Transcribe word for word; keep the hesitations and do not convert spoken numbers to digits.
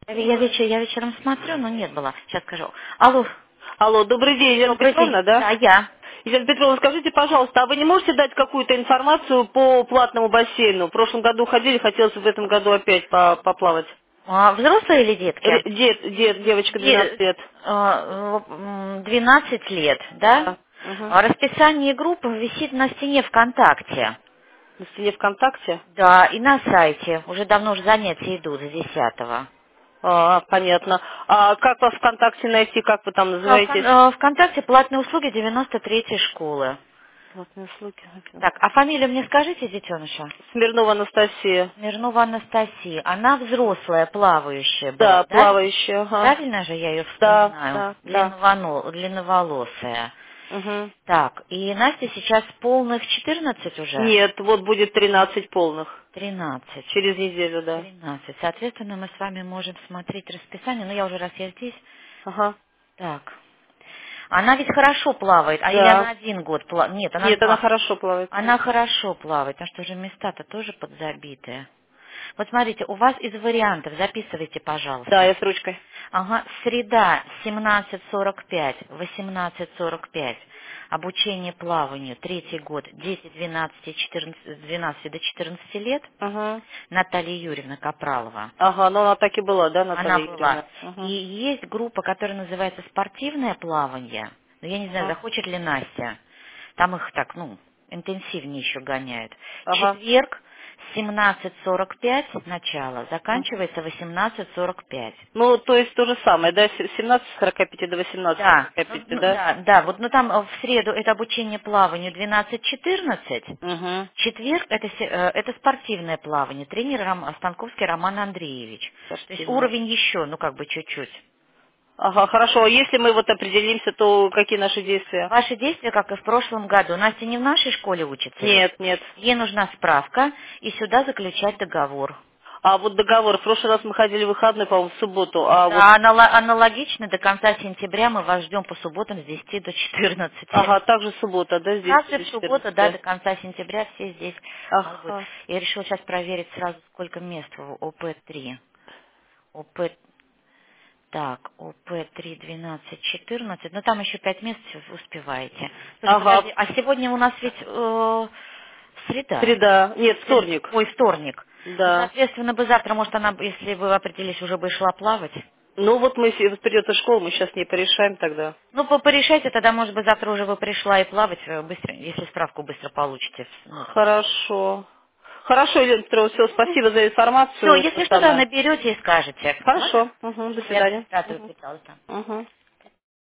Я, вечер, я вечером смотрю, но нет было. Сейчас скажу. Алло, Алло, добрый день, Елена добрый день. Петровна, да? Да, я. Елена Петровна, скажите, пожалуйста, а вы не можете дать какую-то информацию по платному бассейну? В прошлом году ходили, хотелось в этом году опять по- поплавать. А, взрослые или детки? Р- Дед, дед, девочка двенадцать Де- лет. а, м, двенадцать лет, да? Да. Угу. А расписание группы висит на стене ВКонтакте. На стене ВКонтакте? Да, и на сайте. Уже давно уже занятия идут с десятого. А, понятно. А как вас ВКонтакте найти, как вы там А, Вкон- называетесь? а, ВКонтакте платные услуги девяносто третьей школы. Платные услуги. Так, а фамилию мне скажите, детеныша? Смирнова Анастасия. Смирнова Анастасия. Она взрослая, плавающая была, Да, да? плавающая, ага. Правильно же я ее Да, вспоминаю? да, да. Длинновано- длинноволосая. Угу. Так, и Настя сейчас полных четырнадцать уже? Нет, вот будет тринадцать полных. Тринадцать. Через неделю, да. Тринадцать. Соответственно, мы с вами можем смотреть расписание. Ну, я уже раз я здесь. Ага. Так. Она ведь хорошо плавает. А или она Да. один год плавает? Нет, она Нет, она два. хорошо плавает. Она хорошо плавает, потому что уже места-то тоже подзабитые. Вот смотрите, у вас из вариантов, записывайте, Да, пожалуйста. я с ручкой. Ага, среда семнадцать сорок пять, восемнадцать сорок пять. Обучение плаванию, третий год, дети двенадцати, четырнадцати, двенадцати до четырнадцати лет. Ага. Наталья Юрьевна Капралова. Ага, ну она так и была, да, Она Наталья была. Юрьевна? И Ага. есть группа, которая называется «Спортивное плавание». Но я не знаю, Ага. захочет ли Настя. Там их так, ну, интенсивнее еще гоняют. Ага. Четверг, семнадцать сорок пять начало, Ага. заканчивается восемнадцать сорок пять. Ну, то есть то же самое, да, с семнадцати сорока пяти до восемнадцати Да, сорока ну, пяти, ну, да? да, да, вот, ну там э, в среду это обучение плаванию двенадцать четырнадцать, Угу. четверг это, се- э, это спортивное плавание, тренер Ром- Станковский Роман Андреевич. То есть Спортивная. уровень еще, ну как бы чуть-чуть. Ага, хорошо. А если мы вот определимся, то какие наши действия? Ваши действия, как и в прошлом году. Настя не в нашей школе учится ведь? Нет, нет. Ей нужна справка и сюда заключать договор. А вот договор, в прошлый раз мы ходили в выходной, по-моему, в субботу, а вот, Да, анало- аналогично до конца сентября мы вас ждем по субботам с десяти до четырнадцати. ага, также суббота, да, здесь Также до в субботу, да, до четырнадцати. конца сентября все здесь могут быть. Ага. Я решила сейчас проверить сразу, сколько мест в О П три. О П, так, О П три двенадцать четырнадцать, но там еще пять мест вы успеваете. Слушай, Ага, подожди, а сегодня у нас ведь э, среда. среда, нет, Сред- вторник. Ой, вторник. Ну, Да. соответственно, бы завтра, может, она, бы, если вы определились, уже бы и шла плавать. Ну вот мы, если вот придет из школы, мы сейчас не порешаем тогда. Ну, по- порешайте, тогда, может быть, завтра уже бы пришла и плавать э, быстро, если справку быстро получите. Ну, Хорошо. Хорошо, Елена Петровна, все, спасибо за все, информацию. Это если что-то самое. наберете и скажете. Ладно? Хорошо. Угу, до Все, я свидания. рада Угу. пыталась. Угу.